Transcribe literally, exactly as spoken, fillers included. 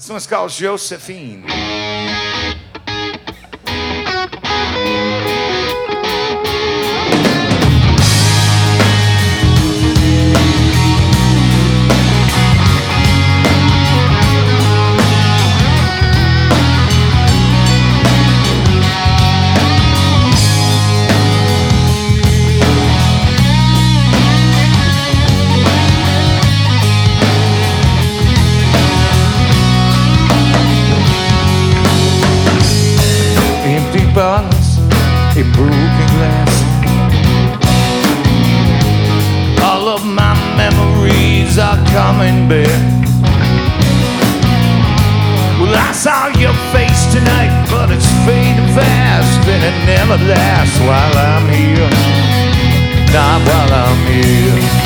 This one's called Josephine. Bottles in broken glass. All of my memories are coming back. Well, I saw your face tonight, but it's fading fast, and it never lasts while I'm here. Not while I'm here.